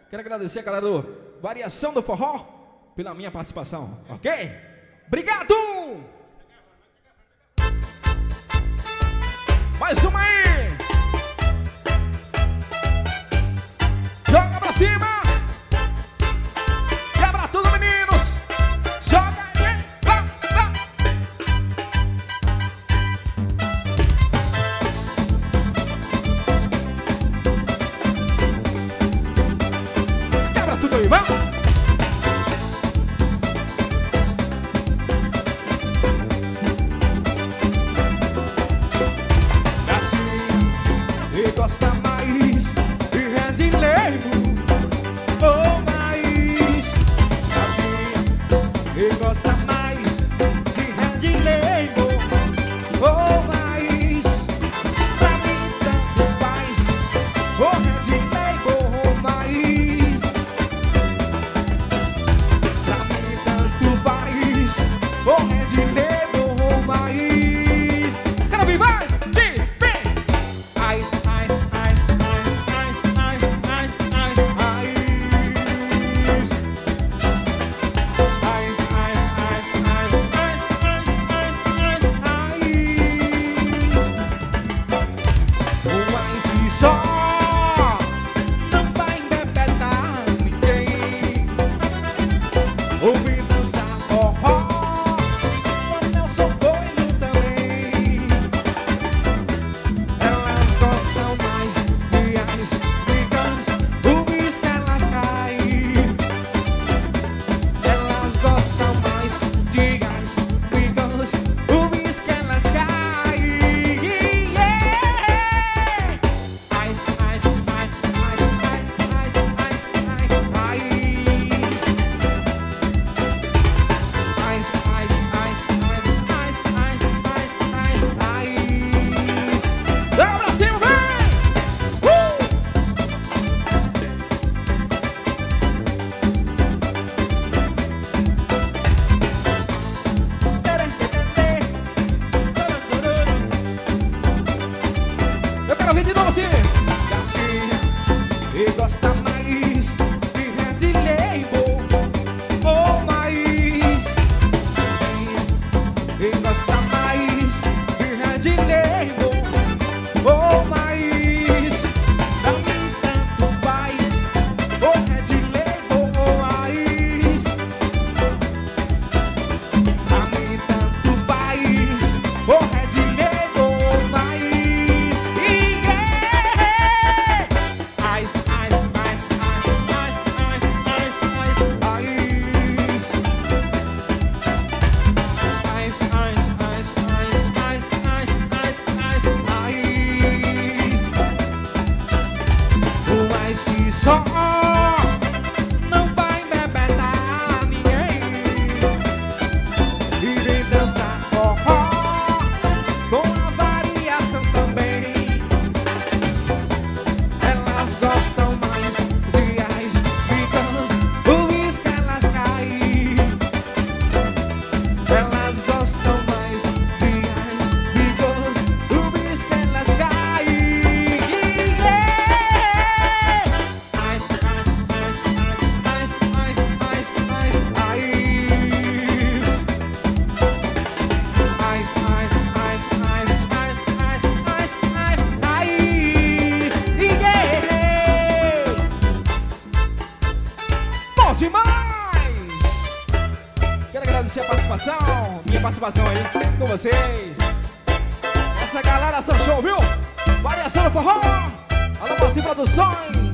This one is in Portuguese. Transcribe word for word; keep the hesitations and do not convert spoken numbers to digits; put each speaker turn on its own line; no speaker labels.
Quero agradecer a galera do Variação do Forró pela minha participação, ok? Obrigado! Mais uma aí! Joga pra cima! Quebra tudo, meninos! Joga aí! Vá, vá! Quebra tudo aí, vamos!
Gosta mais de Red Label ou mais assim, e gosta mais de Red Label ou mais, pra mim tanto faz, ou Red Label ou mais, pra mim tanto faz, ou Red Label ou mais.
Quero vir, vai! Diz, vem!
Ice, ouvir dançar forró, quando eu sou doido também. Elas gostam mais de as brigas, o uísque elas caem. Elas gostam mais de as brigas, o uísque elas caem. Yeah! Ice, ice, ice, ice, ice, ice, ice, ice. E gosta mais de Red Label ou mais, e gosta mais de Red Label ou mais, pra mim tanto faz, ou Red Label ou mais, pra mim tanto faz, ou Red Label ou mais. Se só não vai bebetar ninguém e vem dançar forró com a variação também. Elas gostam mais de as brigas, o uísque elas caem. Elas gostam mais de as brigas, o uísque elas caem.
Demais! Quero agradecer a participação, minha participação aí com vocês. Essa galera, São Show, viu? Variação do Forró, Alô Passinho Produções.